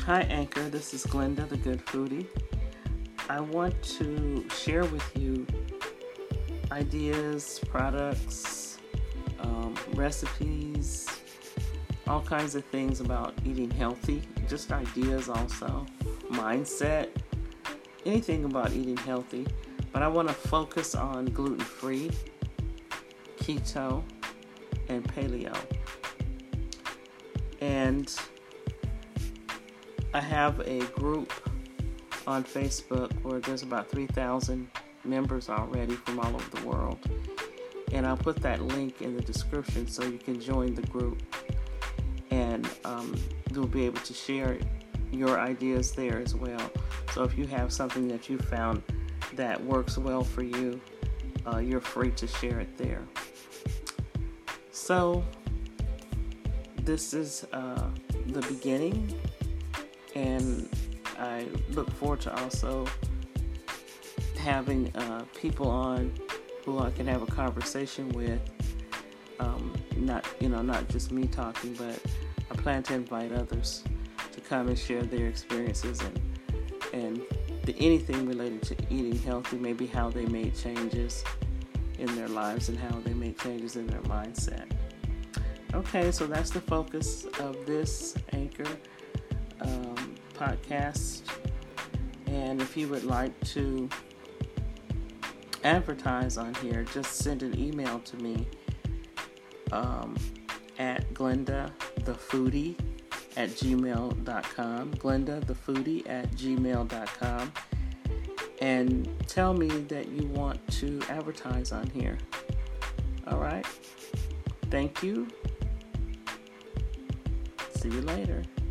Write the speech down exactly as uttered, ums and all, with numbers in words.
Hi, Anchor. This is Glenda, the Good Foodie. I want to share with you ideas, products, um, recipes, all kinds of things about eating healthy, just ideas also, mindset, anything about eating healthy. But I want to focus on gluten-free, keto, and paleo. And I have a group on Facebook where there's about three thousand members already from all over the world. And I'll put that link in the description so you can join the group. And um, you'll be able to share your ideas there as well. So if you have something that you found that works well for you, uh, you're free to share it there. So this is uh, the beginning, and I look forward to also having uh, people on who I can have a conversation with. Um, not, you know, not just me talking, but I plan to invite others to come and share their experiences and and the, anything related to eating healthy, maybe how they made changes in their lives and how they made changes in their mindset. Okay, so that's the focus of this Anchor um, podcast. And if you would like to advertise on here, just send an email to me um, at Glenda the Foodie at gmail dot com. Glenda the Foodie at gmail dot com. And tell me that you want to advertise on here. All right. Thank you. See you later.